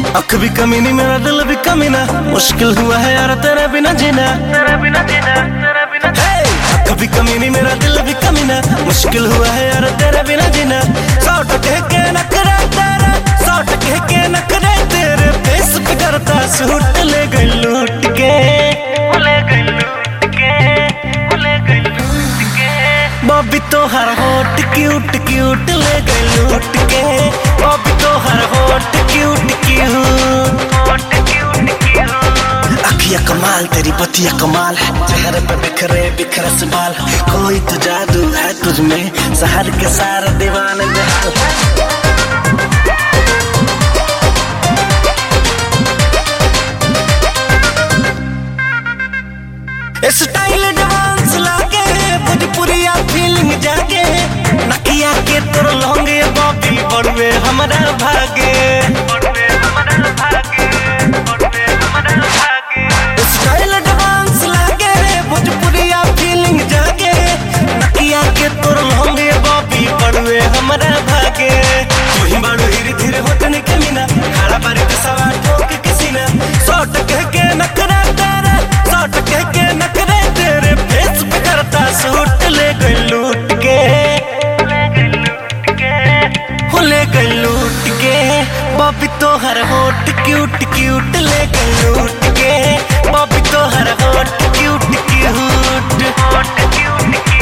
अख भी कमी नहीं, मेरा दिल भी कमी ना, मुश्किल हुआ है यार तेरे बिना जीना। अख भी कमी नहीं, मेरा दिल भी कमी ना, मुश्किल हुआ है यार तेरे बिना जीना। 100 टके के नखरे तेरे, 100 टके के नखरे तेरे, फेस पे करता सूट ले गई लूट के, ले गई लूट के, ले गई लूट के। बॉबी तो हर होट क्यूट क्यूट ले गई लूट के, बॉबी तो हर hot cute cute, hot cute cute. अखियां कमाल तेरी बतिया कमाल है, चेहरे पे बिखरे बिखरे से बाल, कोई तो जादू है तुझ में, शहर के सारे दीवाने बेहाल। स्टाइल डांस लागे भोजपुरिया फीलिंग जागे, नकिया के तोर लौंगे बॉबी बड़वे हमारा भागे, बड़वे हमारा भागे, बड़वे हमारा भागे। स्टाइल डांस लागे भोजपुरिया फीलिंग जागे, नकिया के तोर लौंगे बॉबी बड़वे हमारा भागे। तू ही बाड़ू धीरे धीरे होटने के मीना, खड़ा बारी पे सवार ठोक किसी ना। 100 टके के नखरा तेरे, 100 टके के नखरे तेरे, फेस पे करता सूट ले गई लूट के, ले गई लूट के, हो ले गई लूट के। बॉबी तो हर होट क्यूट क्यूट ले गई लूट के, बॉबी तो हर hot cute cute, hot cute cute.